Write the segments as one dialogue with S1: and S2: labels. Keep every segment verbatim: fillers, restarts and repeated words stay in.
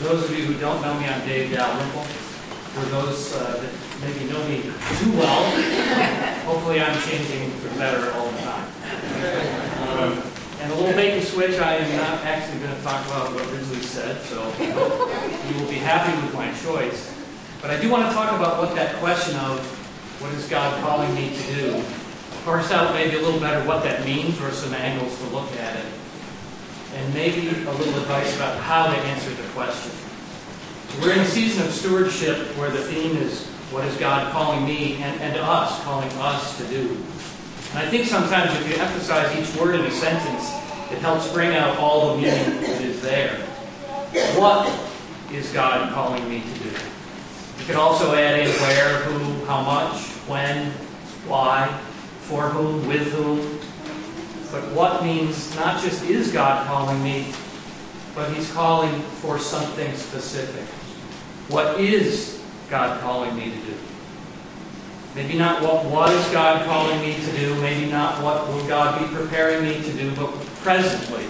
S1: those of you who don't know me, I'm Dave Dalrymple. For those uh, that maybe know me too well, hopefully I'm changing for the better all the time. Um, and a little bait and switch, I am not actually going to talk about what Ridgely said, so you will be happy with my choice. But I do want to talk about what that question of what is God calling me to do, parse out maybe a little better what that means or some angles to look at it, and maybe a little advice about how to answer the question. We're in a season of stewardship where the theme is, what is God calling me and, and us, calling us to do? And I think sometimes if you emphasize each word in a sentence, it helps bring out all the meaning that is there. What is God calling me to do? You can also add in where, who, how much, when, why, for whom, with whom. But what means not just is God calling me, but He's calling for something specific. What is God calling me to do? Maybe not what was God calling me to do, maybe not what will God be preparing me to do, but presently.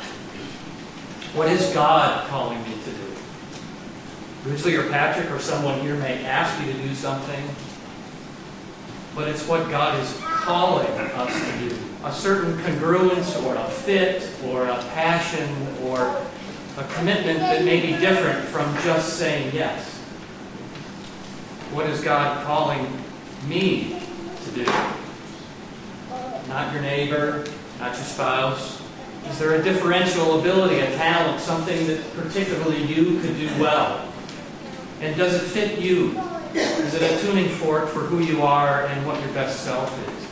S1: What is God calling me to do? Ridgely or Patrick or someone here may ask you to do something, but it's what God is calling us to do. A certain congruence or a fit or a passion or a commitment that may be different from just saying yes. What is God calling me to do? Not your neighbor, not your spouse. Is there a differential ability, a talent, something that particularly you could do well? And does it fit you? Is it a tuning fork for who you are and what your best self is?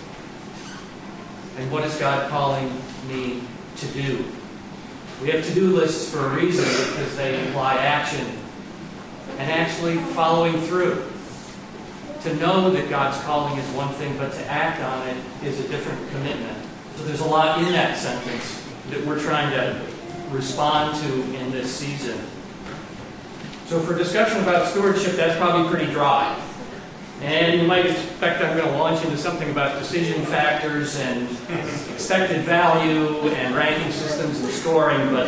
S1: And what is God calling me to do? We have to-do lists for a reason because they imply action and actually following through. To know that God's calling is one thing, but to act on it is a different commitment. So there's a lot in that sentence that we're trying to respond to in this season. So for discussion about stewardship, that's probably pretty dry. And you might expect I'm going to launch into something about decision factors and expected value and ranking systems and scoring, but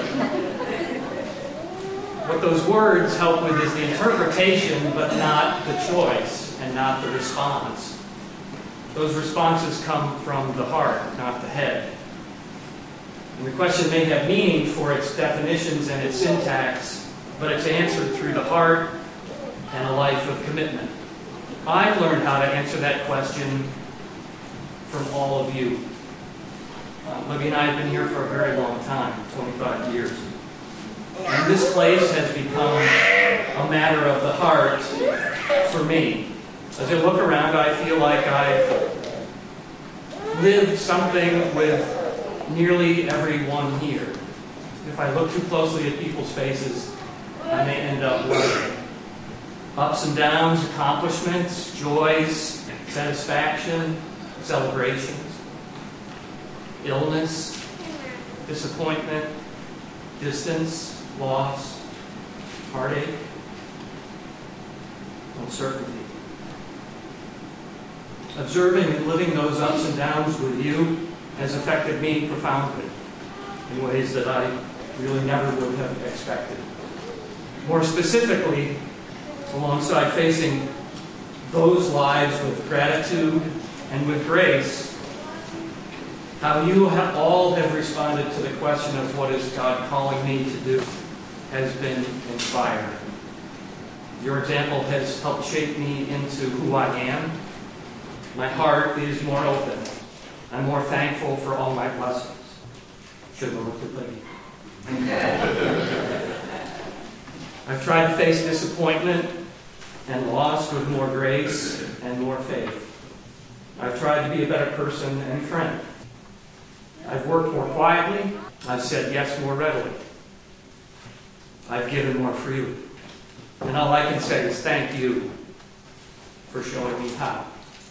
S1: what those words help with is the interpretation, but not the choice and not the response. Those responses come from the heart, not the head. And the question may have meaning for its definitions and its syntax, but it's answered through the heart and a life of commitment. I've learned how to answer that question from all of you. Uh, Libby and I have been here for a very long time, twenty-five years. And this place has become a matter of the heart for me. As I look around, I feel like I've lived something with nearly everyone here. If I look too closely at people's faces, I may end up worrying. Ups and downs, accomplishments, joys, satisfaction, celebrations, illness, disappointment, distance, loss, heartache, uncertainty. Observing and living those ups and downs with you has affected me profoundly in ways that I really never would have expected. More specifically, alongside facing those lives with gratitude and with grace, how you have all have responded to the question of what is God calling me to do has been inspiring. Your example has helped shape me into who I am. My heart is more open. I'm more thankful for all my blessings. Should have looked at Libby. I've tried to face disappointment and loss with more grace and more faith. I've tried to be a better person and friend. I've worked more quietly. I've said yes more readily. I've given more freely. And all I can say is thank you for showing me how.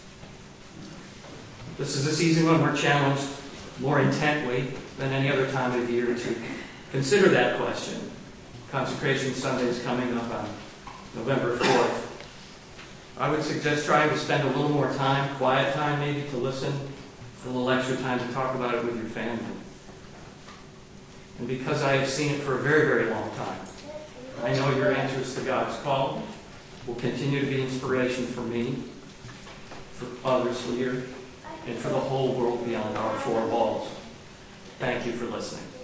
S1: This is a season when we're challenged more intently than any other time of year to consider that question. Consecration Sunday is coming up on November fourth. I would suggest trying to spend a little more time, quiet time maybe, to listen, a little extra time to talk about it with your family. And because I have seen it for a very, very long time, I know your answers to God's call will continue to be inspiration for me, for others here, and for the whole world beyond our four walls. Thank you for listening.